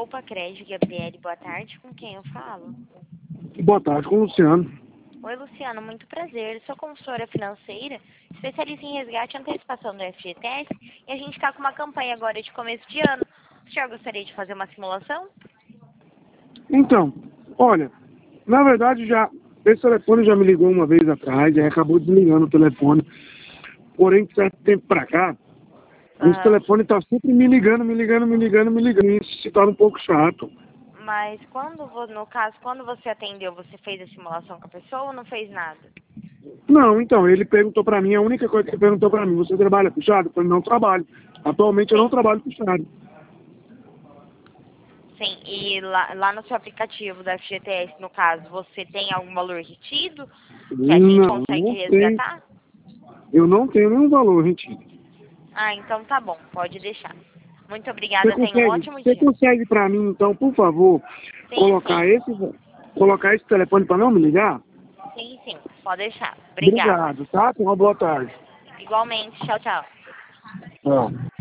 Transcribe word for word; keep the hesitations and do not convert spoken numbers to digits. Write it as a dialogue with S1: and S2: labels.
S1: Copa Crédito, Gabriele, boa tarde. Com quem eu falo?
S2: Boa tarde, com o Luciano.
S1: Oi, Luciano, muito prazer. Sou consultora financeira, especialista em resgate e antecipação do F G T S, e a gente está com uma campanha agora de começo de ano. O senhor gostaria de fazer uma simulação?
S2: Então, olha, na verdade já, esse telefone já me ligou uma vez atrás, aí acabou desligando o telefone. Porém, de certo tempo pra cá, esse
S1: Aham.
S2: telefone tá sempre me ligando, me ligando, me ligando, me ligando. Isso se torna um pouco chato.
S1: Mas quando, vo- no caso, quando você atendeu, você fez a simulação com a pessoa ou não fez nada?
S2: Não, então, ele perguntou pra mim, a única coisa que ele perguntou pra mim, você trabalha puxado? Eu falei, não trabalho. Atualmente eu não
S1: Sim.
S2: trabalho puxado.
S1: Sim, e lá, lá no seu aplicativo da F G T S, no caso, você tem algum valor retido que a gente
S2: Não,
S1: consegue
S2: não tem.
S1: resgatar?
S2: Eu não tenho nenhum valor, gente.
S1: Ah, então tá bom, pode deixar. Muito
S2: Você
S1: obrigada, tenha um
S2: consegue,
S1: ótimo
S2: você
S1: dia.
S2: consegue pra mim, então, por favor,
S1: Sim,
S2: colocar
S1: sim,
S2: esse, colocar esse telefone pra não me ligar?
S1: sim, sim, pode deixar. Obrigada.
S2: Obrigado, tá? Tenha uma boa tarde.
S1: Igualmente, tchau, tchau.
S2: Tchau.